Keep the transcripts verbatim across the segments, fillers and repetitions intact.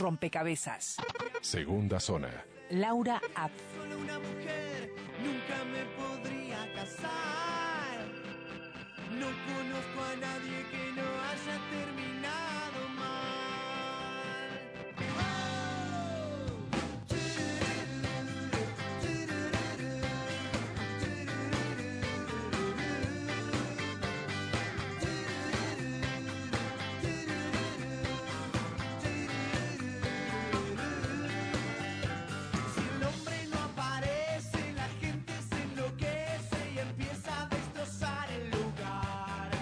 rompecabezas. Segunda zona. Laura Ab. Solo una mujer nunca me podría casar. No conozco a nadie que no haya terminado mal. Si el hombre no aparece, la gente se enloquece y empieza a destrozar el lugar.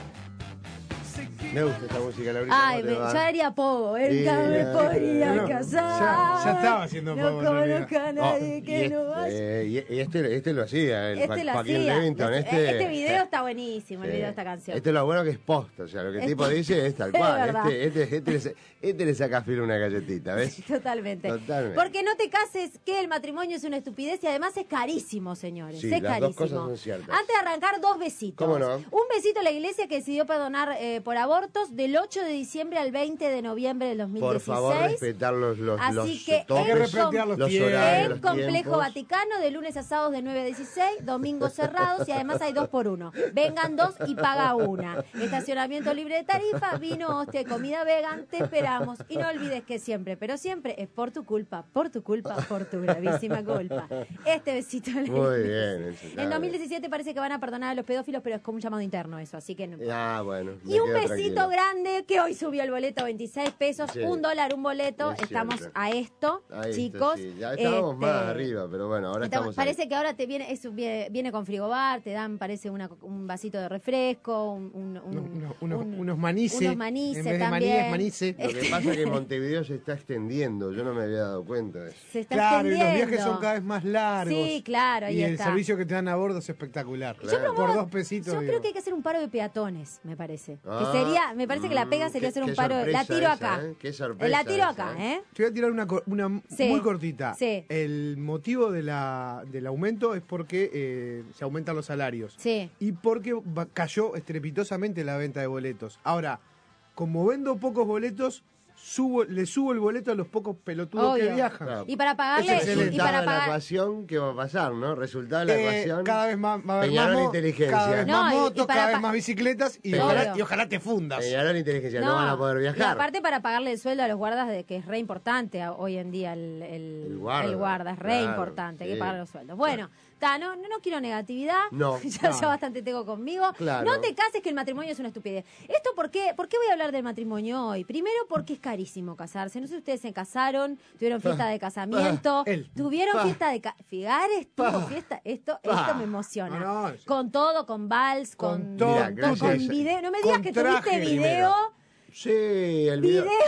Se Me gusta esta música, Laurita. Ay, ¿cómo me, te va? yo haría pogo, él Sí, nunca me ya, podría no, casar. ya- ya estaba haciendo no pogo, en realidad. conozco a nadie Oh, que y no este, vaya. eh, y y este, este lo hacía, el Este Jo- lo Joaquín hacía. Levington. Este, Este, este video está buenísimo, el Sí. video de esta canción. Este es lo bueno que es posta, o sea, lo que el Es tipo posta. dice es tal Es cual. verdad. Este, este, este, le, sa- este le saca filo a una galletita, ¿ves? Totalmente. Totalmente. Porque no te cases, que el matrimonio es una estupidez y además es carísimo, señores. Sí, es las dos carísimo. cosas son ciertas. Antes de arrancar, dos besitos. ¿Cómo no? Un besito a la iglesia que decidió perdonar eh, por abortos del ocho de diciembre al veinte de noviembre del dos mil dieciséis. Por favor, respetar los, los, Así los que topes, en, respetar los los tiempos. horarios, en los Complejo tiempos. Vaticano, de lunes a sábados de nueve a dieciséis, domingos cerrados y además hay dos por uno. Vengan dos y paga una. Estacionamiento libre de tarifa, vino, hostia y comida vegan, te esperamos. Y no olvides que siempre, pero siempre es por tu culpa, por tu culpa, por tu gravísima culpa. Este besito a la Muy iglesia. bien, eso está En dos mil bien. diecisiete parece que van a perdonar a los pedófilos, pero es como un llamado interno eso, así que no. Ah, bueno. me Y un quedo besito tranquilo. grande que hoy subió el boleto a veintiséis pesos, Sí. un dólar, un boleto. Es Estamos cierto. a esto, Ahí está, chicos. sí. Ya estábamos Este, más arriba, pero bueno, ahora estamos- estamos, parece ahí. que ahora te viene, eso viene, viene con frigobar, te dan, parece una, un vasito de refresco, un, un- un- Unos, unos- unos- un- unos manices. unos manices En vez de también. maní, es manice. Lo que pasa es que Montevideo se está extendiendo, yo no me había dado cuenta de eso. Se está Claro, y los extendiendo. viajes son cada vez más largos. Sí, claro, ahí Y el está. servicio que te dan a bordo es espectacular. Yo promuevo- Por dos pesitos. Yo digo. creo que hay que hacer un paro de peatones, me parece. Ah, que sería, me parece que la pega mm, sería qué- hacer un qué paro. La sorpresa tiro esa, acá. ¿eh? Qué sorpresa La tiro esa, acá, ¿eh? ¿eh? Te voy a tirar una, co- una Sí. muy cortita. Sí. El motivo de la, del aumento es porque eh, se aumentan los salarios. Sí. Y porque va- cayó estrepitosamente la venta de boletos. Ahora, como vendo pocos boletos, subo, le subo el boleto a los pocos pelotudos Obvio. que viajan. Claro. Y para Ese pagarle, es el y resultado para de la pagar. ecuación que va a pasar, ¿no? Resultado de la Eh, ecuación. cada vez más, va a haber Peñarol más mo- Inteligencia. cada vez No, más y- y motos, para cada vez pa- más bicicletas y Obvio. ojalá, y ojalá te fundas. Peñarol Inteligencia, no, van a poder Y viajar. aparte para pagarle el sueldo a los guardas, de que es re importante a- hoy en día el, el, El guarda, el guarda, es re claro, importante, hay que sí. pagar los sueldos. Bueno, ta, no, no, no quiero negatividad, No, ya, no. ya bastante tengo conmigo. Claro. No te cases que el matrimonio es una estupidez. ¿Esto por qué? ¿Por qué voy a hablar del matrimonio hoy? Primero porque es carísimo casarse. No sé si ustedes se casaron, tuvieron fiesta de casamiento, Ah, él. tuvieron Pa. fiesta de... Ca Figares tuvo Pa. fiesta, esto, Pa. esto me emociona. No, no, sí. Con todo, con vals, con, Con todo, Mira, con, gracias. con video. No me digas Con que traje tuviste video. primero. Sí, el video. Video.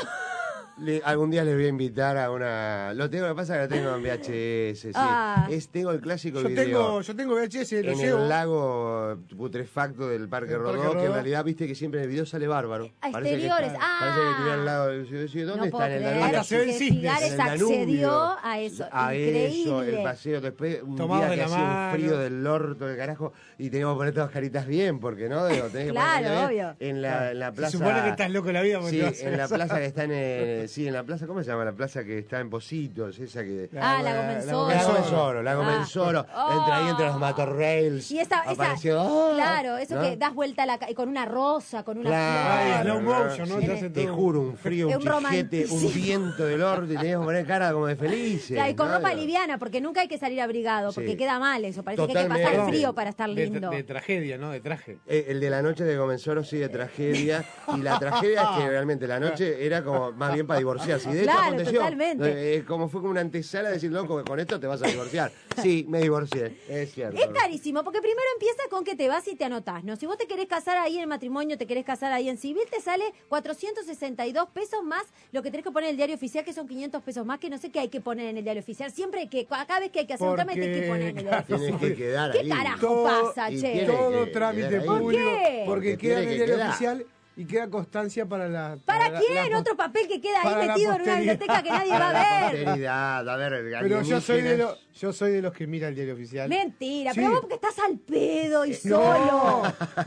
Le- algún día les voy a invitar a una. Lo tengo, lo que pasa es que lo tengo en V H S. Sí. Ah. Es, tengo el clásico Yo video. tengo, yo tengo V H S, lo en llevo. el lago putrefacto del Parque El Parque Rodó, que Rodó. en realidad viste que siempre en el video sale bárbaro. A Parece que exteriores, está- ah. Parece que estuviera al lado del. yo decía, ¿dónde No está puedo en el creer Danubio? Hasta se ven que cisnes. Figares En el Danubio. accedió a eso. A Increíble. eso, el paseo. Después, un Tomados día de que la hacía un mano. frío del orto, del carajo, y teníamos que poner todas caritas bien, porque no, digo, tenés que Claro, ponerle bien. obvio. En la, en la Se plaza. supone que estás loco en la vida porque Sí, te vas a en la casar. plaza que está en. el- sí, en la plaza, ¿cómo se llama? La plaza que está en Positos, esa que. Ah, la La Gomenzoro. La Gomenzoro, la Gomenzoro, Ah. entre ahí entre los matorrails. Y esa, esa apareció, ¡ah! claro, eso ¿no? que das vuelta a la ca- con una rosa, con una Claro, Ay, flor. slow motion, ¿no? sí, Te hace te todo. juro, un frío, un Un chijete, romanticismo. un viento del orto, y teníamos que poner cara como de felices. Claro, y con ¿no? ropa liviana, porque nunca hay que salir abrigado, porque Sí. queda mal eso, parece que hay que Totalmente. pasar frío para estar De, lindo. de tragedia, ¿no? De traje. Eh, El de la noche de Gomenzoro sí de tragedia, y la tragedia es que realmente la noche era como más bien para divorciarse, y de hecho Claro, aconteció. totalmente. Eh, como fue como una antesala de decir, loco, con esto te vas a divorciar. Sí, me divorcié, es cierto. Es carísimo, porque primero empieza con que te vas y te anotás, ¿no? Si vos te querés casar ahí en el matrimonio, te querés casar ahí en civil, te sale cuatrocientos sesenta y dos pesos más lo que tenés que poner en el diario oficial, que son quinientos pesos más, que no sé qué hay que poner en el diario oficial. Siempre que, cada vez que hay que hacer un Porque- trámite hay que poner en el diario Tienes oficial. que quedar ¿Qué ahí. carajo Todo- pasa, y che? tiene Todo que trámite quedar ahí. público. ¿Por qué? Porque Porque queda en tiene el que diario quedar. oficial y queda constancia para la... ¿Para, la- quién? la- Otro papel que queda para ahí la metido en una posteridad. biblioteca que nadie va Para la a ver. posteridad, a ver, Pero yo soy, de alienígenas. los, yo soy de los que mira el diario oficial. Mentira, Sí. pero vos porque estás al pedo y solo.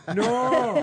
No,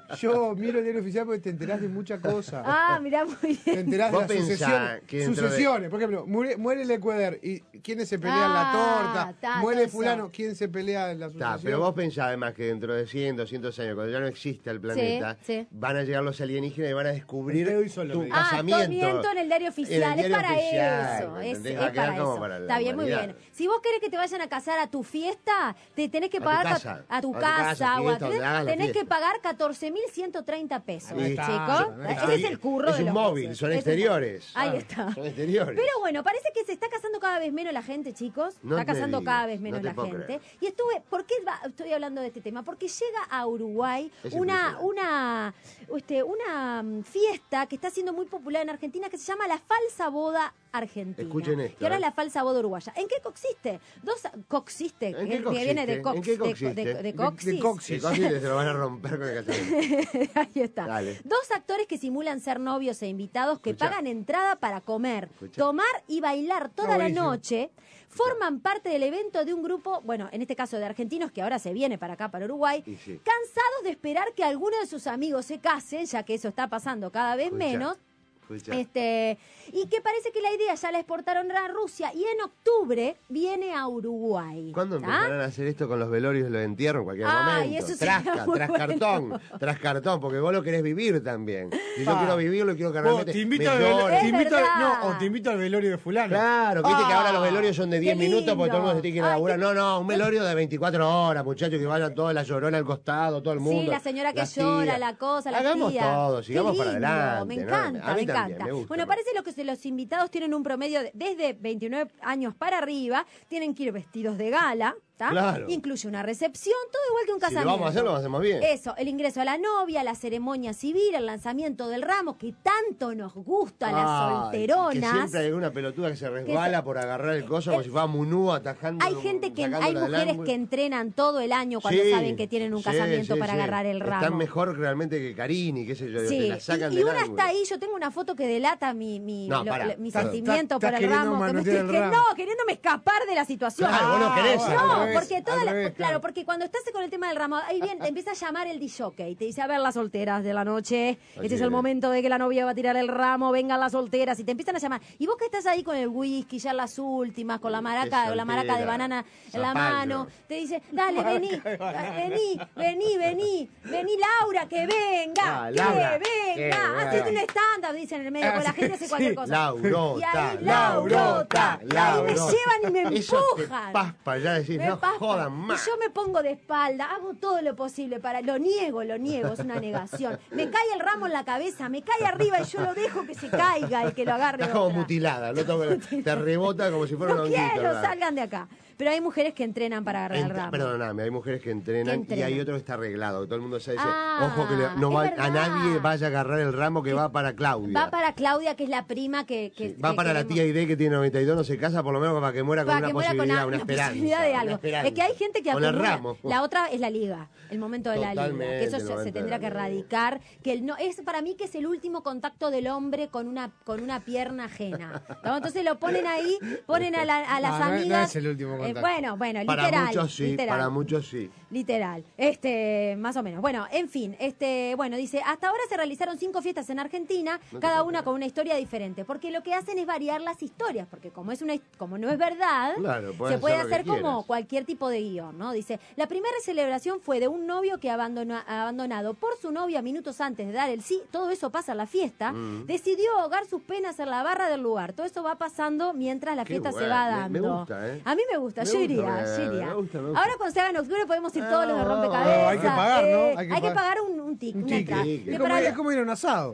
yo miro el diario oficial porque te enterás de muchas cosas. Ah, mirá, muy Te bien. enterás de Vos las pensá sucesiones. que dentro de- Sucesiones, por ejemplo, muere, muere el Ecuador y quiénes se pelean Ah, la torta. ta, Muere todo fulano, eso. quién se pelea en la Está, sucesión. pero vos pensás además que dentro de cien, doscientos años, cuando ya no exista el planeta, sí. van a llegar los alienígenas y van a descubrir El pedo y solo, tu me dice. Ah, casamiento. miento en el diario oficial, En el es diario para oficial, eso, ¿me es, entendés? es Va a quedar para como eso. para la Está bien, muy humanidad. bien. Si vos querés que te vayan a casar a tu fiesta, te tenés que A tu pagar ca- casa. a tu A tu casa, casa, o a fiesta, tu- donde hagas la tenés que fiesta. pagar catorce mil ciento treinta pesos, Ahí está, chicos. ahí está. Ese es el curro Es de un los móvil, meses. son Es un exteriores. móvil. Ahí Ah, está. Son exteriores. Pero bueno, parece que se está casando cada vez menos la gente, chicos. No está me casando digas, cada vez no menos te la puedo gente. creer. Y estuve, ¿por qué va- estoy hablando de este tema? Porque llega a Uruguay Es una, impresionante. una, este, una mm, fiesta que está siendo muy popular en Argentina que se llama la falsa boda argentina. Escuchen esto, Que ahora eh. es la falsa boda uruguaya. ¿En qué consiste? Dos coxiste, ¿En que, qué que viene de consiste? cox, ¿En qué de, consiste? de- de De- coxis. de coxis. Si cosas se lo van a romper con el casamiento. Ahí está. Dale. Dos actores que simulan ser novios e invitados que Escuchá. pagan entrada para comer, Escuchá. tomar y bailar toda Está la buenísimo. noche. Forman parte del evento de un grupo, bueno, en este caso de argentinos, que ahora se viene para acá, para Uruguay, Y sí. cansados de esperar que alguno de sus amigos se casen, ya que eso está pasando cada vez Escuchá, menos. escuchá. Este, y que parece que la idea ya la exportaron a Rusia y en octubre viene a Uruguay. ¿Cuándo ¿tá? empezarán a hacer esto con los velorios y los entierros? En cualquier Ay, momento. eso sería Trasca, muy tras bueno. cartón, tras cartón, porque vos lo querés vivir también. Si yo Pa. quiero vivirlo, quiero que Vos, realmente te invito, me al velo- llore. Es te invito al- verdad. no, o te invito al velorio de fulano. Claro, que viste que Ah, ahora los velorios son de diez qué minutos porque todo el mundo se lindo. tiene que ir a Ay, laburar. qué- No, no, un velorio de veinticuatro horas, muchachos, que vayan toda la llorona al costado, todo el mundo. Sí, la señora que las llora, tías. la cosa, la Hagamos tía. todo, Qué sigamos para lindo, adelante. Me ¿no? encanta, A mí me también, encanta. me gusta. Bueno, parece lo que se- los invitados tienen un promedio de- desde veintinueve años para arriba, tienen que ir vestidos de gala, ¿tá? Claro. Incluye una recepción, todo igual que un Si lo casamiento. vamos a hacer, lo hacemos bien. Eso, el ingreso a la novia, la ceremonia civil, el lanzamiento del ramo, que tanto nos gusta a las Ay, solteronas. Que siempre hay alguna pelotuda que se resbala por agarrar el coso como si fuera Munú atajando. Hay gente que, sacándola hay del mujeres ángulo. que entrenan todo el año cuando Sí, saben que tienen un sí, casamiento sí, para sí. agarrar el ramo. Están mejor realmente que Carini, qué sé yo, Sí, te la sacan y, y del una ángulo. está ahí, yo tengo una foto que delata mi, mi, No, lo- pará. lo- mi Estás- sentimiento estás por el queriendo ramo. Que me manotear estoy- el que- ramo. no, queriéndome escapar de la situación. Claro, vos no querés, al No, revés, porque toda al la, revés, claro, claro. porque cuando estás con el tema del ramo, ahí bien, te empieza a llamar el disjockey, te dice, a ver las solteras de la noche, este es es. el momento de que la novia va a tirar el ramo, vengan las solteras, y te empiezan a llamar. Y vos que estás ahí con el whisky, ya las últimas, con la maraca, Qué la maraca de soltera. banana en la Zapallo. mano, te dice, dale, vení, vení, vení, vení, vení, Laura, que venga, Ah, que Laura, venga, que hacete un venga. stand-up, dicen en el medio, Ah, porque la sí, gente hace sí. cualquier cosa. Laurota, Y ahí, Laurota, Laurota, y ahí me Laurota. llevan y me Eso te empujan. paspa, ya decís, Me no paspa. jodan más. Y yo me pongo de espalda, hago todo lo posible para. Lo niego, lo niego, es una negación. Me cae el ramo en la cabeza, me cae arriba y yo lo dejo que se caiga y que lo agarre. Estás como otra. mutilada, ¿no? te rebota como si fuera No un honguito. quiero, ¿verdad? salgan de acá. Pero hay mujeres que entrenan para agarrar el Ent- ramo. Perdóname, hay mujeres que entrenan, Que entrenan. y hay otro que está arreglado. que Todo el mundo se dice, Ah, ojo que le- no es va- verdad. a nadie vaya a agarrar el ramo que va para Claudia. Va para Claudia, que es la prima que. que- Va que para la queremos- tía Ide que tiene noventa y dos, no se casa, por lo menos para que muera con para una que muera con posibilidad, una, una, una esperanza. posibilidad de una algo. esperanza. Es que hay gente que Con el acumula. ramo. La otra es la liga, el momento de la liga. Totalmente, Que eso el se, se momento tendría de que la liga. erradicar. Que el no, es para mí que es el último contacto del hombre con una, con una pierna ajena. ¿No? Entonces lo ponen ahí, ponen a, la- a las No, no es- no amigas. es el último eh, contacto. bueno, bueno, Para literal. muchos sí, literal. para muchos sí. Literal, este, más o menos. Bueno, en fin, este, bueno, dice, hasta ahora se realizaron cinco fiestas en Argentina, No te cada puedo una creer. con una historia diferente, porque lo que hacen es variar las historias, porque como es una, como no es verdad, Claro, puedes se puede hacer lo que hacer como quieras. cualquier tipo de guión, ¿no? Dice, la primera celebración fue de un novio que abandonó, abandonado por su novia minutos antes de dar el sí, todo eso pasa en la fiesta, Mm. decidió ahogar sus penas en la barra del lugar, todo eso va pasando mientras la Qué fiesta se bueno, va me- dando. me gusta, ¿eh? A mí me gusta, Me yo gusta, iría, me- yo iría. me gusta, me gusta. Ahora cuando se haga en octubre podemos ir todos los de Ah, rompecabezas. hay que pagar, ¿no? eh, hay que hay que pagar. pagar un, un tic, Un una ticket. entrada. ticket. Que Es como, para es lo- como ir a un asado. es que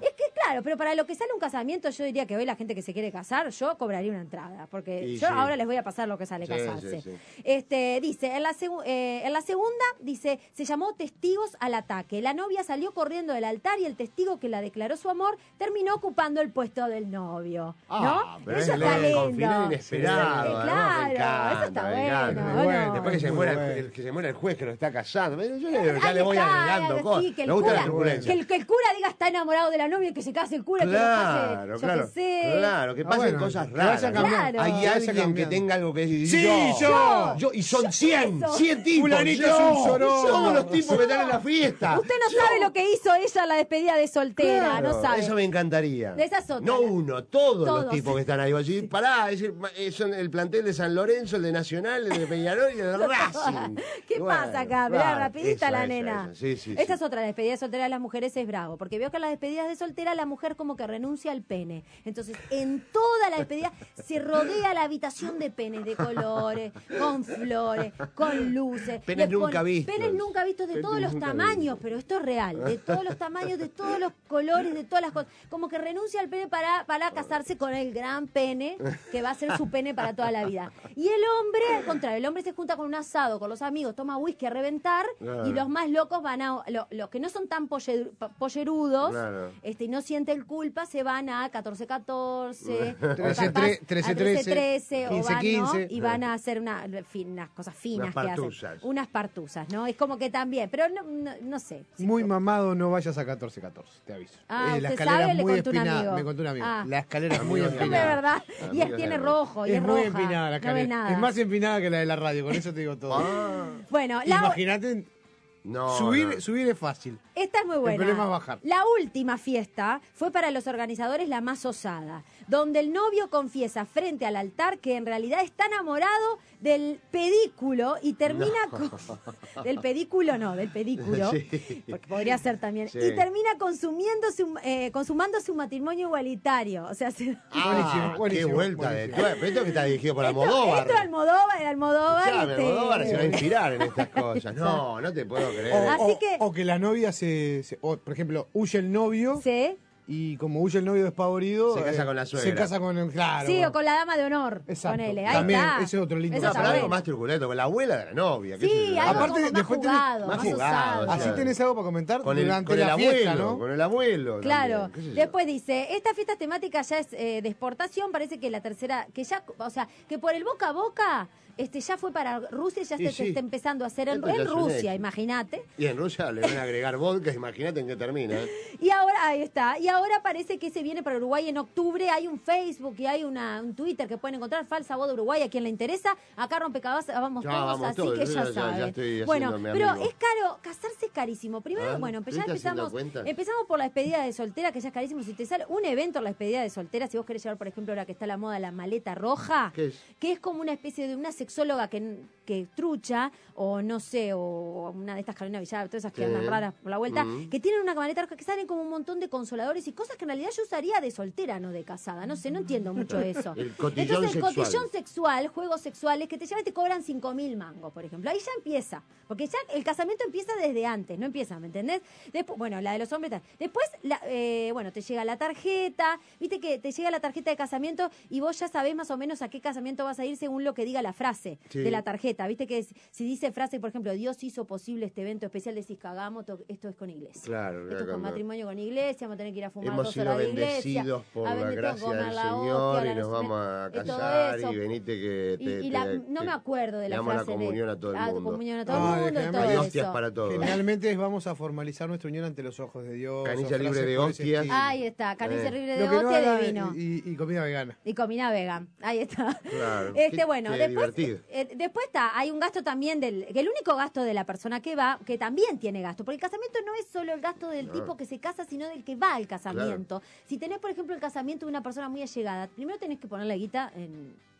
Claro, pero para lo que sale un casamiento, yo diría que hoy la gente que se quiere casar, yo cobraría una entrada, porque Y yo sí. ahora les voy a pasar lo que sale Sí, casarse. sí, sí. Este, dice, en la, segu- eh, en la segunda, dice, se llamó testigos al ataque. La novia salió corriendo del altar y el testigo que la declaró su amor terminó ocupando el puesto del novio. Ah, ¿No? pero Eso es está el lindo. final inesperado. Sí, además, claro, me encanta, eso está me bueno, encanta. ¿o bueno, no? Después que se, Muy muera bueno. el, que se muera el juez que lo está casando. Yo le- ya Ahí le voy está, agregando sí, cosas. que el Me gusta la cura- turbulencia. Que el, que el cura diga está enamorado de la novia y que se case el cura, que Claro, lo case, yo claro, que sé. claro, que Ah, pasen bueno, cosas que vaya raras. ¿no? cambiando. Hay Que vaya alguien que cambiando. tenga algo que decir. Sí, yo, yo. yo, y son cien, Eso. cien tipos. Fulanito yo, es un llorón. Todos los tipos que están en la fiesta. Usted no sabe lo que hizo ella en la despedida de soltera, Claro, no sabe. Eso me encantaría. De esas otras. No uno, todos, Todos. los tipos que están ahí. Vos decís, pará, es decir, eh, son el plantel de San Lorenzo, el de Nacional, el de Peñarol y el de Racing. ¿Qué Bueno, pasa acá? Mirá, claro, rapidita eso, la eso, nena. eso. Sí, sí, Esta sí. es otra, la despedida de soltera de las mujeres es bravo, porque veo que en las despedidas de soltera la mujer como que renuncia al pene. Entonces, en toda la despedida se rodea la habitación de penes de colores, con flores, con luces. Penes Le pone- nunca vistos. Penes nunca vistos de Penes todos los nunca tamaños, vistos. pero esto es real, de todos los tamaños, de todos los colores, de todas las cosas. Como que renuncia al pene para, para casarse con el gran pene, que va a ser su pene para toda la vida. Y el hombre, al contrario, el hombre se junta con un asado, con los amigos, toma whisky a reventar, Claro. y los más locos van a, lo- los que no son tan polle- pa- pollerudos, Claro. este, y no sienten culpa, se van a catorce catorce, o trece, capaz tre- trece, a trece, o quince, van, ¿no? quince. Y van a hacer una, fin- unas cosas finas Unas que hacen. partuzas. Unas partuzas, ¿no? Es como que también, pero no, no, no sé. Muy mamado, no vayas a catorce catorce, te aviso. Ah, Eh, la ¿usted escalera sabe? es Le muy contó un empinada. amigo. Me contó un amigo. Ah. La escalera es muy Amigos de No, empinada. es verdad. Y Amigos es, de tiene la- rojo, y es, Es muy roja. empinada la No escalera. ve nada. Es más empinada que la de la radio, con eso te digo todo. Ah, Bueno, la, Imagínate, no, subir, no. subir es fácil. esta es muy buena. problema es bajar. La última fiesta fue para los organizadores la más osada, donde el novio confiesa frente al altar que en realidad está enamorado del pedículo y termina con... Del pedículo no, del pedículo, Sí. porque podría ser también. Sí. Y termina consumiéndose un- eh, consumándose un matrimonio igualitario. O sea, se... Ah, Buenísimo, buenísimo, qué vuelta de buenísimo. tuerca. Pero esto que está dirigido por Esto, Almodóvar. esto Almodóvar, el Almodóvar, Escuchame, este, Almodóvar se va a inspirar en estas cosas. No, no te puedo O, creer. Así o- que- o que la novia se, se- o, por ejemplo, huye el novio Sí, y como huye el novio despavorido, Se casa eh, con la suegra. Se casa con el, claro. sí, o con la dama de honor. Exacto. Ponele, ahí También, está. ese es otro lindo Eso No, está pero algo bueno. más truculento, con la abuela de la novia. qué sé Sí, yo. algo Aparte, como más después tenés- jugado, más más, jugado, osado. o sea, Así tenés algo para comentar Con el, durante con el la abuelo, fiesta, ¿no? con el abuelo. Claro. también, qué sé yo. Después dice, esta fiesta temática ya es eh, de exportación, parece que la tercera, que ya, o sea, que por el boca a boca, este ya fue para Rusia, ya Y se, sí. se está empezando a hacer en, Esto ya en es un Rusia, éxito. imagínate. Y en Rusia le van a agregar vodka, imagínate en qué termina. ¿eh? Y ahora, ahí está, y ahora parece que se viene para Uruguay en octubre, hay un Facebook y hay una, un Twitter que pueden encontrar, Falsa Voz de Uruguay, a quien le interesa, acá Rompecabezas vamos Ya, todos, vamos así todos, que yo ya, ya- ya saben. estoy Bueno, haciéndome pero amigo. es caro, casarse es carísimo. Primero, Ah, bueno, pues ¿tú ya estás haciendo empezamos, cuenta? empezamos por la despedida de soltera, que ya es carísimo. Si te sale un evento en la despedida de soltera, si vos querés llevar, por ejemplo, ahora que está la moda, la maleta roja, ¿Qué es? que es como una especie de una sexóloga que, que trucha, o no sé, o una de estas Carolina Villar, todas esas que Sí. andan raras por la vuelta, Mm. que tienen una maleta roja que salen como un montón de consoladores y cosas que en realidad yo usaría de soltera, no de casada. No sé, no entiendo mucho eso. El cotillón Entonces, el sexual. cotillón sexual, juegos sexuales, que te llevan y te cobran cinco mil mangos, por ejemplo. Ahí ya empieza. Porque ya el casamiento empieza desde antes, no empieza, ¿me entendés? Después, bueno, la de los hombres. tal. Después, la, eh, bueno, te llega la tarjeta, viste que te llega la tarjeta de casamiento y vos ya sabés más o menos a qué casamiento vas a ir según lo que diga la frase Sí. de la tarjeta. Viste que si dice frase, por ejemplo, Dios hizo posible este evento especial, decís cagamos, to- esto es con iglesia. Claro, Esto es con claro. matrimonio con iglesia, vamos a tener que ir a fumar Hemos dos sido horas de iglesia. bendecidos por a la ver, me tengo que gracia comer del la hostia, Señor ahora y nos no sé, vamos a y todo casar eso. y venite que Y, te, y la- te- no te- me acuerdo de le la damos frase la comunión de, a todo el ah, mundo. comunión a todo Ah, el mundo y que todo Hay además- hostias eso. para todos. Generalmente es vamos a formalizar nuestra unión ante los ojos de Dios. Canilla o libre frases de por ese hostias. estilo. Ahí está, carnicería Eh. libre de Lo que no hostia y haga- de vino. y, y comida vegana. Y comida vegan. Ahí está. Claro. Este, Qué- bueno, qué después, divertido. eh, después está, hay un gasto también del, que el único gasto de la persona que va, que también tiene gasto, porque el casamiento no es solo el gasto del Claro. tipo que se casa, sino del que va al casamiento. Si tenés, por ejemplo, el casamiento de una persona muy allegada, primero tenés que ponerle guita en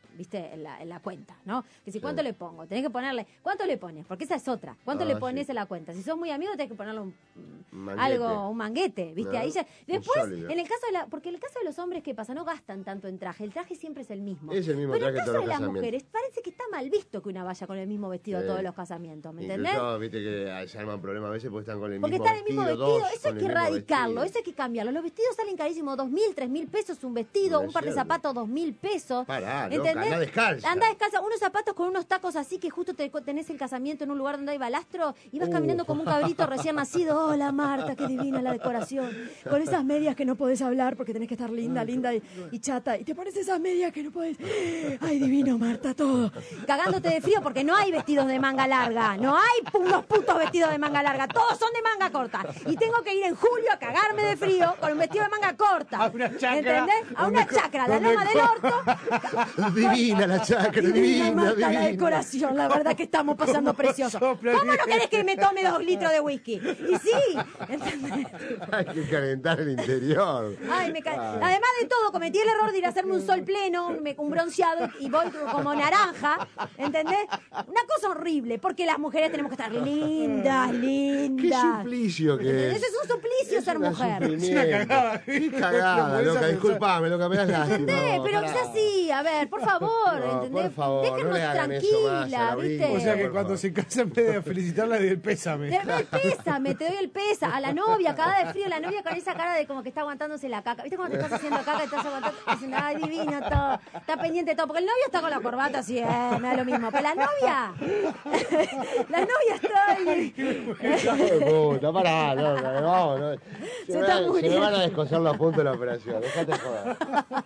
viste, en la, en la cuenta, ¿no? Que si cuánto le pongo, tenés que ponerle, ¿cuánto le pones? Porque esa es otra. ¿Cuánto Ah, le pones sí. en la cuenta? Si sos muy amigo, tenés que ponerle un, Manguete. algo, un manguete, viste, No, ahí ya. un Después, sólido. en el caso de la, porque en el caso de los hombres, ¿qué pasa? No gastan tanto en traje, el traje siempre es el mismo. Es el mismo Pero en traje el caso todos de los las casamientos. mujeres, parece que está mal visto que una vaya con el mismo vestido a Sí. todos los casamientos, ¿me entendés? Incluso, viste que se arman problemas a veces porque están con el Porque mismo está en el mismo vestido, dos eso hay con que el mismo erradicarlo, vestido. eso hay que cambiarlo. Los vestidos salen carísimos, dos mil, tres mil pesos un vestido, No es un par de cierto. zapatos, dos mil pesos. Pará, loca, anda descalza. Anda descalza, unos zapatos con unos tacos así que justo te, tenés el casamiento en un lugar donde hay balastro y vas Uh. caminando como un cabrito recién nacido. Hola Marta, qué divina la decoración. Con esas medias que no podés hablar porque tenés que estar linda, linda y, y chata. Y te pones esas medias que no podés. Ay, divino Marta, todo. Cagándote de frío porque no hay vestidos de manga larga. No hay unos putos vestidos de manga larga. Todos son de manga corta. Y tengo que ir en julio a cagarme de frío con un vestido de manga corta. A una chacra. ¿Entendés? A una Donde co- chacra, la donde loma del co- orto. Divina la chacra, Divina, divina, Marta, la divina. decoración, la verdad que estamos pasando ¿Cómo precioso. sopla ¿Cómo bien? no querés que me tome dos litros de whisky? Y sí, ¿entendés? Hay que calentar el interior. Ay, me ca- Además de todo, cometí el error de ir a hacerme un sol pleno, un, un bronceado, y voy como naranja, ¿entendés? Una cosa horrible, porque las mujeres tenemos que estar lindas, Qué lindas. suplicio que ¿Entendés? es. Eso es un suplicio Es ser una mujer. sufrimiento. Es una cagada. Qué No cagada, podés loca, pensar. disculpame, loca, me das lástima. ¿Entendés? no, Pero pará. es así, a ver, por favor, No, ¿entendés? por favor, no Déjennos le hagan eso más a la tranquilas, Britney. ¿viste? O sea que Por cuando favor. se casa en vez de felicitarla del pésame. Te doy el pésame, te doy el pesa. A la novia, cagada de frío, la novia con esa cara de como que está aguantándose la caca. ¿Viste cuando te estás haciendo caca y estás aguantando? Diciendo, ay, divino todo. Está pendiente de todo. Porque el novio está con la corbata así, eh, me da lo mismo. Pero la novia, la novia está ahí. Hijo de puta, pará, loca, vamos, no. Se, Se me, está van- se me muriendo. van a descoser los puntos de la operación, dejate joder.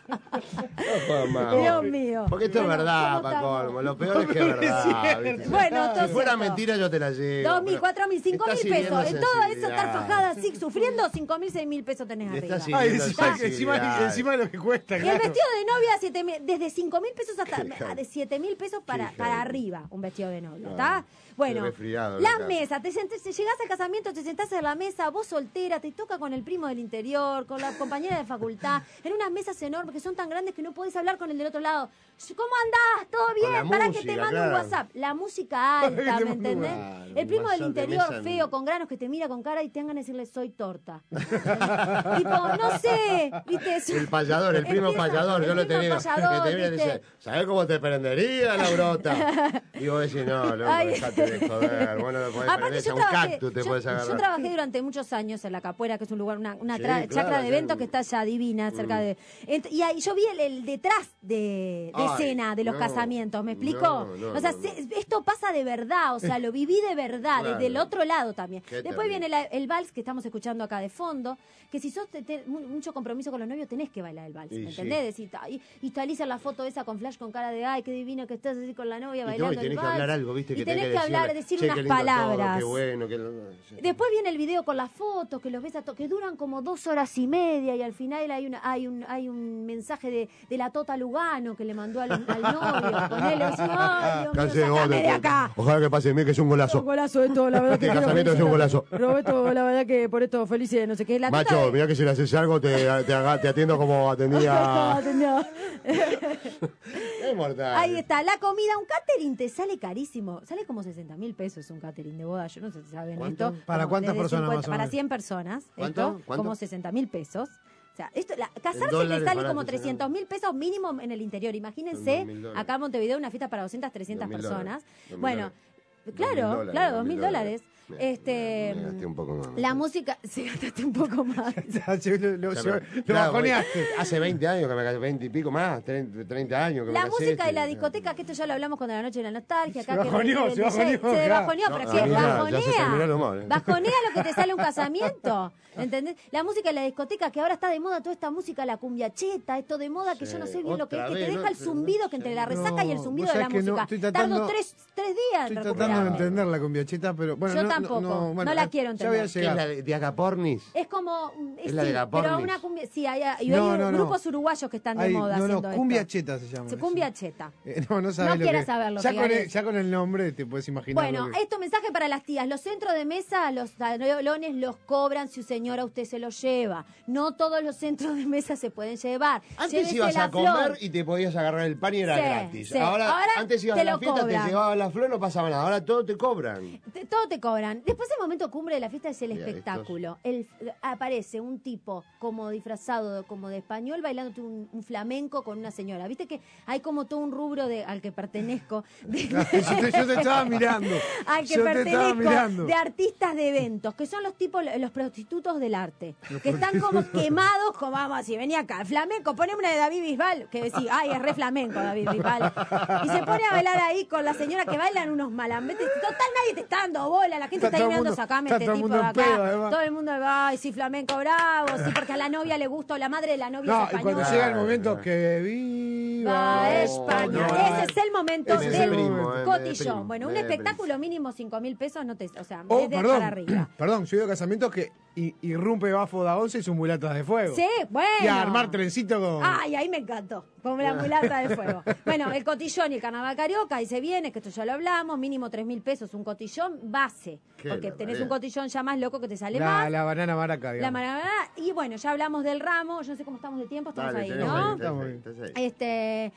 No jodas más. Dios vos. mío. Porque esto es Bueno, verdad, ¿cómo pa' estamos? colmo. Lo peor es que es verdad. ¿viste? Bueno, todo Si fuera cierto. mentira yo te la llevo. Dos mil, pero cuatro mil, cinco estás mil pesos. hiriendo En todo eso estar sensibilidad. fajada así, sufriendo, cinco mil, seis mil pesos tenés Y arriba. estás Ay, hiriendo encima, encima, sensibilidad. encima de lo que cuesta, Y el claro. vestido de novia, siete mil- desde cinco mil pesos hasta Qué hija- de siete mil pesos para, hija para de- arriba, un vestido de novia, No, ¿está? Bueno, resfriado, las loca. mesas, te, sentás- te llegás al casamiento, te sentás en la mesa, vos soltera, te toca con el primo del interior, con la compañera de facultad, en unas mesas enormes que son tan grandes que no podés hablar con el del otro lado. ¿Cómo andás? ¿Todo bien? la Para que te música, mando un claro. WhatsApp. La música alta, Te ¿me mando entendés? Claro, El primo un del WhatsApp de interior mesa. feo, con granos, que te mira con cara y tengan que decirle, soy torta. tipo, no sé, ¿viste? Eso- El payador, el primo Empieza- payador, yo el lo primo tenía. payador, que te viene y ¿viste? dice, ¿sabés cómo te prendería la brota? Y vos decís, no, loco, Ay. dejate de joder. Bueno, lo podés Aparte, prender, yo a un trabajé, cactus te yo, podés yo agarrar. trabajé durante muchos años en La Capuera, que es un lugar, una, una Sí, tra- claro, chacra de sí. eventos que está allá divina, cerca de... Ent- y ahí yo vi el, el detrás de, de Ay, escena de los no, casamientos, ¿me explico? no, no, o sea, no, no. se- esto pasa de verdad, o sea, lo viví de verdad, Claro. desde el otro lado también. Qué Después terrible. viene la- el vals que estamos escuchando acá de fondo, que si sos te- te- mu- mucho compromiso con los novios, tenés que bailar el vals, Y ¿me sí. entendés? Decir, ta- y, y talizar la foto esa con flash con cara de, ay, qué divino que estás así con la novia Y no, y bailando el tenés que vals. hablar algo, viste, Y que tenés tenés que decirle, hablar, decir "Che, unas qué lindo todo, palabras. qué bueno, qué... sí. Después viene el video con las fotos, que los ves a to- que duran como dos horas y media y al final hay una, hay un, hay un mensaje de, de la Tota Lugano que le mandó al, al novio. Ponele, decís, ay, Dios mío, Cansé, vos, sacame de te- acá. Ojalá que pase bien, que es un Un golazo. golazo esto, la verdad que Este quiero casamiento es un felicitar. golazo. Roberto, la verdad que por esto felices, no sé qué. La Tota Macho, de- mirá que si le haces algo te, te, haga- te atiendo como atendía... Atendía. Es mortal. Ahí está, la comida, un catering te sale carísimo. Sale como sesenta mil pesos un catering de boda. Yo no sé si saben ¿Cuánto? esto. ¿Para Como cuántas desde personas más o Para menos? cien personas. ¿Cuánto? Esto, ¿Cuánto? como sesenta mil pesos. O sea, esto, la, casarse te dólares, sale pará, como te trescientos mil pesos mínimo en el interior. Imagínense, dos mil dólares. acá en Montevideo una fiesta para doscientas, trescientas Dos mil personas. dólares. Dos mil Bueno, dólares. claro, Dos mil dólares, claro, dos dos mil mil dólares. Me- Este, me gasté un poco más. la música, sí, gastaste un poco más. lo, lo- O sea, lo- pero- lo claro, bajoneaste. Hace veinte años que me casé, veinte y pico más, treinta, treinta años que La me casé. música y la este, discoteca, que esto ya lo hablamos con la noche de la nostalgia. Acá Se que bajoneó, el se D J bajoneó, Se claro. bajoneó, pero No, ¿qué? ah, mirá, ya se Bajonea. terminó el humor, ¿eh? Bajonea lo que te sale un casamiento. ¿Entendés? La música y la discoteca, que ahora está de moda toda esta música, la cumbiacheta, esto de moda que Sí, yo no sé bien lo que es, otra que te vez, deja ¿no? el zumbido, que entre la resaca y el No, zumbido vos de la sabés que no, música. estoy tratando- Tardo tres, tres días en Estoy tratando de recuperarme. entender la cumbiacheta, pero bueno, Yo no, no tampoco. no, No, bueno, la eh, quiero ya voy a entender. ¿Qué es llegar. la de, de Agapornis? Es como. ¿Es la de sí, Gapornis? pero una cumbia. Sí, hay, hay, No, hay no, no. grupos uruguayos que están de Hay- moda no, haciendo no, cumbia esto. cheta se llama. Se eso. cumbia cheta. Eh, no, no sabes No lo quieras que saberlo, ya con, el, Figueres. ya con el nombre te puedes imaginar. Bueno, lo que- esto mensaje para las tías. Los centros de mesa, los talones los cobran si señora usted se los lleva. No todos los centros de mesa se pueden llevar. Antes Llévese ibas la a comer flor. y te podías agarrar el pan y era Sí, gratis. sí. Ahora, Ahora antes ibas te a la lo fiesta, cobran. te llevaban la flor, no pasaba nada. Ahora todo te cobran. Te- Todo te cobran. Después el momento cumbre de la fiesta es el Mira, espectáculo. El, aparece un tipo como disfrazado de- como de español bailando un, un flamenco con una señora. Viste que hay como todo un rubro de, al que pertenezco. de- yo, te, yo te estaba mirando. al que yo te estaba pertenezco mirando. de artistas de eventos, que son los tipos, los prostitutos del arte, que están como quemados, como vamos así, venía acá, flamenco, poneme una de David Bisbal, que decís, ay, es re flamenco David Bisbal, y se pone a bailar ahí con la señora que bailan unos malambetes, total nadie te está dando bola, la gente Está está, todo el mirando, mundo- sacame está este todo el tipo mundo de en pedo, acá, además. todo el mundo, ay, sí, flamenco bravo, sí, porque a la novia le gusta, o la madre de la novia No, es y cuando española. llega el momento que viva Va España. no, Ese es el momento Ese es del el momento, eh, me cotillón. deprimo, Bueno, un me espectáculo mínimo cinco mil pesos, no te, o sea, Oh, es de perdón, para arriba. perdón, yo he ido a casamientos que i- irrumpe Bafo da once y sus mulatas de fuego. Sí, bueno. Y a armar trencito con... Ay, ahí me encantó, como la mulata de fuego. Bueno, el cotillón y el carnaval carioca, ahí se viene, que esto ya lo hablamos, mínimo tres mil pesos, un cotillón base. Qué Porque barbaridad. tenés un cotillón ya más loco que te sale la, más. la banana maraca, La digamos. maravilla. Y bueno, ya hablamos del ramo, yo no sé cómo estamos de tiempo, estamos Dale, ahí, tenemos ¿no? ahí, Estamos estás ahí, bien. estás ahí. Este,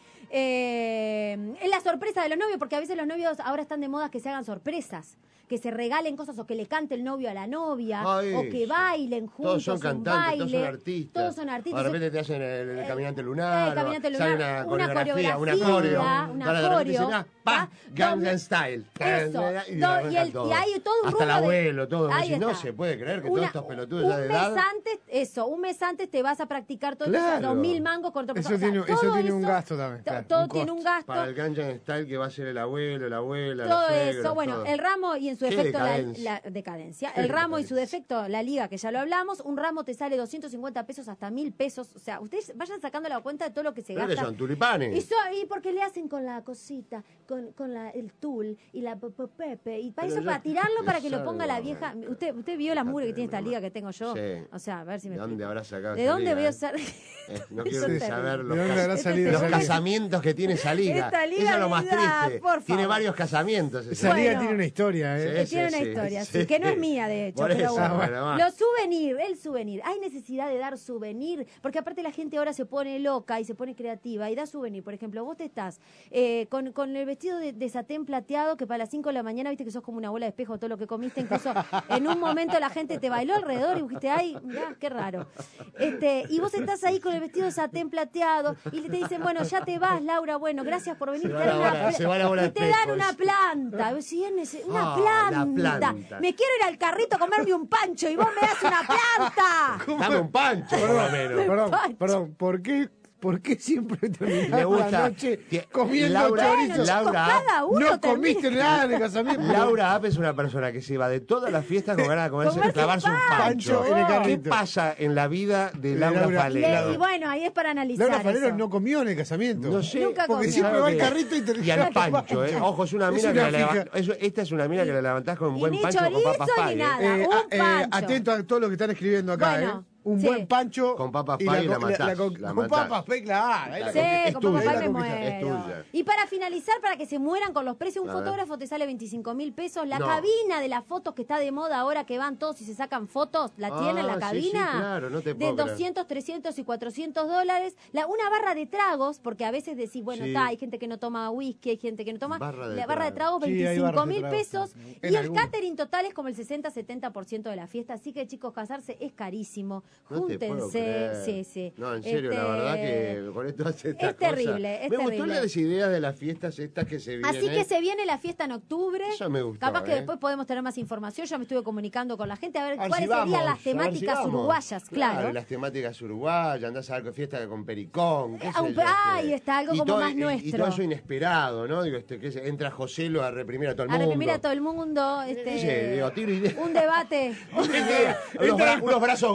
eh, es la sorpresa de los novios, porque a veces los novios ahora están de moda que se hagan sorpresas, que se regalen cosas o que le cante el novio a la novia, Ay, o que bailen juntos. Todos son un cantantes, todos baile. son artistas. Todos son artistas. O de repente te hacen el, el Eh, caminante eh, lunar. el caminante o lunar, sale una, una coreografía, una coreografía, coreo. una Ahora de repente coreo, dicen, ah, pa, ¿va? Gangnam Style. Eso. Y, No, arrancan y el- y todo. hay todo un Hasta el rubro de- abuelo, todo. Ahí Decís, no está. se puede creer que Una- todos estos pelotudos un ya de edad. mes antes, eso, un mes antes te vas a practicar todo Claro. eso, dos mil mangos con otro Eso persona. tiene- O sea, eso todo tiene un eso- gasto también, to- claro, todo un tiene costo. un gasto. Para el Gangnam Style que va a ser el abuelo, la abuela, Todo los eso, suegros, bueno, todo. el ramo y en su Qué defecto la, decadencia. la decadencia. Qué El ramo y decadencia. su defecto la liga, que ya lo hablamos. Un ramo te sale doscientos cincuenta pesos hasta mil pesos. O sea, ustedes vayan sacando la cuenta de todo lo que se ¿Pero qué gasta. son, tulipanes? Y, so- y porque le hacen con la cosita, con, con la, el tul y la pe- pe- pepe. Y para Pero eso, yo para tirarlo, qué para que lo sé, ponga la no, vieja. no. Usted usted vio la mugre que tiene esta liga que tengo yo. Sí. O sea, a ver si me ¿De dónde explico. habrá sacado ¿De esa dónde liga, voy a eh? ser? Eh, no Eso quiero es ni terrible. saber ¿De los, dónde cas- habrá Este salido es los esa liga? casamientos que tiene esa liga. Esta liga Eso es lo de más vida, triste. por Tiene favor. varios casamientos. esa Esa Bueno. liga tiene una historia, ¿eh? Que Sí, tiene sí, una sí, historia, sí. sí, que no es mía, de hecho. Por pero eso, bueno. bueno, va. Los souvenir, el souvenir. Hay necesidad de dar souvenir, porque aparte la gente ahora se pone loca y se pone creativa y da souvenir. Por ejemplo, vos te estás eh, con, con el vestido de, de satén plateado, que para las cinco de la mañana viste que sos como una bola de espejo, todo lo que comiste, incluso en un momento la gente te bailó alrededor y dijiste, ay, mirá, qué raro. Este, y vos estás ahí con el vestido de satén plateado y te dicen, bueno, ya te vas, Laura, bueno, gracias por venir. Se Te va dan la una bola- pla- se va la bola y de te dan espejos. una planta. Y vos decís, "Es nece- una Ah, la planta. planta. Me quiero ir al carrito a comerme un pancho y vos me das una planta. Dame un pancho, por lo menos. Perdón, Pancho. perdón, ¿por qué, ¿por qué siempre Le terminás gusta. la noche Tie- comiendo Laura- chorizo? Bueno, chicos, Laura- cada uno No termina- comiste nada en el casamiento. Laura App es una persona que se va de todas las fiestas con ganas de comerse, Comerse clavarse un un pancho. pancho en el ¿Qué carrito. pasa en la vida de De Laura, Laura- Falero? Le- y bueno, ahí es para analizar. Laura Falero eso. no comió en el casamiento. No sé, Nunca Porque comió. siempre va al que- carrito y te Y al lleva pancho, ¿eh? Ojo, es una Es mina una que la fija. levanta- eso- esta es una mina que la levantás con un Y buen ni pancho con chorizo papas ni pay, ¿eh? nada. Eh, Un ah, eh, pancho. atento a todo lo que están escribiendo acá, Bueno, ¿eh? Un sí. buen pancho. Con papas y pay la, la co- matás, con, la con matás. papas pay, claro. ahí la Sí, conquistás. con tuya, papá ahí me la conquistás. es muero. tuya. Y para finalizar, para que se mueran con los precios, un A ver. fotógrafo te sale veinticinco mil pesos. La No. cabina de las fotos que está de moda ahora, que van todos y se sacan fotos, la Ah, tienen la sí, cabina. sí, claro, no te de puedo creer. doscientos, trescientos y cuatrocientos dólares. La, una barra de tragos, porque a veces decís, bueno, Sí. está, hay gente que no toma whisky, hay gente que no toma. Barra de la barra de tragos. tragos, Sí, hay veinticinco barras de mil tragos, pesos. sí. Y En el algunos. catering total es como el sesenta setenta por ciento de la fiesta. Así que, chicos, casarse es carísimo. No te puedo Júntense. creer. Sí, sí. No, en serio, la Este, verdad que con esto hace esta es terrible, es Me gustó terrible. las ideas de las fiestas estas que se vienen. Así que se viene la fiesta en octubre. Eso me gustó, Capaz que ¿eh? después podemos tener más información. Yo me estuve comunicando con la gente a ver A ver cuáles si serían vamos, las a ver si temáticas vamos. uruguayas, claro. y las temáticas uruguayas, andás a ver qué fiesta con Pericón. qué Ah, sé un- yo, ahí este. está, algo Y como todo- más y- Y nuestro. todo eso inesperado, ¿no? Digo, este, que se- entra Joselo a reprimir a todo el A mundo. reprimir a todo el mundo. Sí, Este, digo, tiro idea. un debate. unos, bra- unos brazos gordos, Entra ¿no?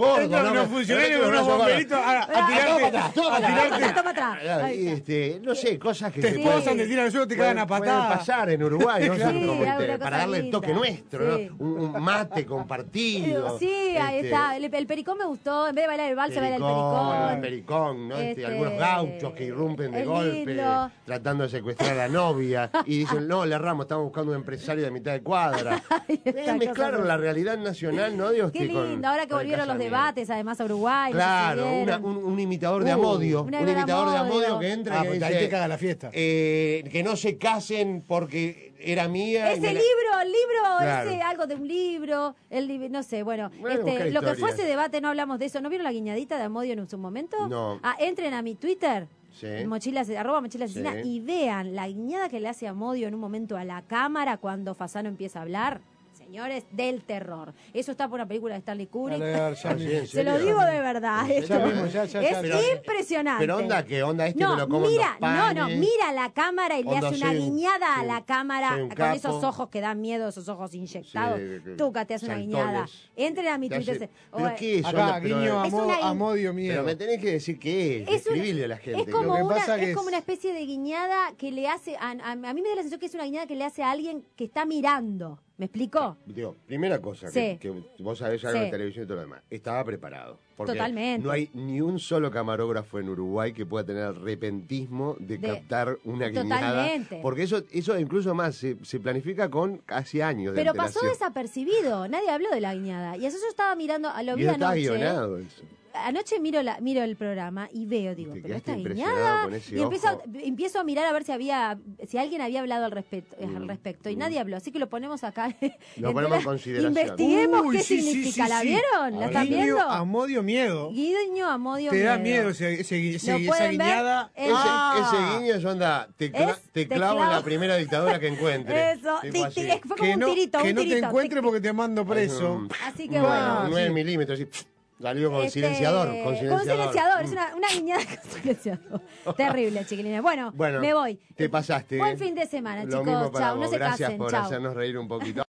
unos no, funcionarios no, con unos no, no, bomberitos a, a tirarte. Toma, toma, A tirarte. Toma atrás. Ahí está. Este, no sé, cosas que Te se esposan, pueden- te tiran al suelo, te pueden- cagan a pueden patadas. pasar en Uruguay, ¿no? Sí, Son como, alguna este, cosa para darle el linda. toque nuestro, Sí. ¿no? Un, un mate compartido. Sí, ahí este, está. El, el pericón me gustó. En vez de bailar el vals, se baila el Pericón, pericón. el pericón, ¿no? Este, Este, algunos gauchos que irrumpen de es golpe, lindo. tratando de secuestrar a la novia, y dicen, no, le erramos, estamos buscando un empresario de mitad de cuadra. Ahí está, Es mezclar cosas la realidad nacional, ¿no? Digo, Qué este, con- lindo. Ahora que con el volvieron los casamiento. debates, además a Uruguay. no sé si Claro, una- vieron. un, un imitador de Uh, Amodio. una Un gran imitador de Amodio. Amodio que entra Ah, y que pues ahí dice, te caga la fiesta. eh, que no se casen porque era mía. y Ese me la- libro, el libro, Claro. ese, algo de un libro, el, li- no sé, bueno, Bueno, este, buscar lo que fue historias. ese debate, no hablamos de eso. ¿No vieron la guiñadita de Amodio en su momento? No. Ah, entren a mi Twitter, Sí. mochilas, arroba mochila Sí. asesina, y vean la guiñada que le hace Amodio en un momento a la cámara cuando Fasano empieza a hablar. Señores, del terror. Eso está por una película de Stanley Kubrick. Dale, dale, ya Ah, sí, mismo. ¿en Se lo serio? digo de verdad. ¿En esto Ya mismo, ya, ya, es ya. Pero- impresionante. pero onda, ¿qué onda? Este no, me lo como en mira, dos panes. no, no, mira la cámara y le Onda, hace una soy un- guiñada a soy la un- cámara soy un con capo. esos ojos que dan miedo, esos ojos inyectados. Sí, que- Tuca te hace una saltones. guiñada. Entren a mi Te Twitter. hace- se- ¿Pero o- qué es? Acá, Onda, pero- guiño a, Es mo- una- a Modio Pero miedo. me tenés que decir qué es. Es, un- Describile a la gente. es como, Lo que una, pasa es que como es- una especie de guiñada que le hace. A, a- a mí me da la sensación que es una guiñada que le hace a alguien que está mirando. ¿Me explico? Digo, primera cosa, Sí. que, que vos sabés algo Sí. de televisión y todo lo demás. Estaba preparado. Porque Totalmente. no hay ni un solo camarógrafo en Uruguay que pueda tener el repentismo de, De- captar una guiñada. Totalmente. Porque eso, eso incluso más se, se planifica con casi años de Pero pasó antelación. desapercibido. Nadie habló de la guiñada. Y eso yo estaba mirando, lo Y vi eso está anoche. guionado. eso. Anoche miro la, miro el programa y veo, digo, te pero quedaste esta impresionado guiñada. con ese Y empiezo, ojo. empiezo a mirar a ver si había, si alguien había hablado al respecto, eh, al Mm, respecto. Y mm. nadie habló, así que lo ponemos acá. Lo En ponemos la- en consideración. Investiguemos Uy, qué sí, sí, significa. sí, ¿La sí. vieron? ¿La están Guiño viendo? a Modio miedo. Guiño a Modio Te da miedo ese, ese, ese- Lo esa pueden ver guiñada. en- Ese, Ah. ese guiño es onda, te, cla- Es- te te clavo en clavo. la primera dictadura que encuentre. Eso, Tipo ti- así. ti- fue como Que un no, tirito, que un no te tirito. encuentre porque te mando preso. Mm. Así que No, bueno. nueve sí. milímetros, así, salió con Este, silenciador. Con silenciador. silenciador, es una, una guiñada con silenciador. Terrible, chiquilines. Bueno, Bueno, me voy. te pasaste. Buen fin de semana, Lo chicos. mismo para Chao, no vos. se Gracias casen. por Chao. hacernos reír un poquito.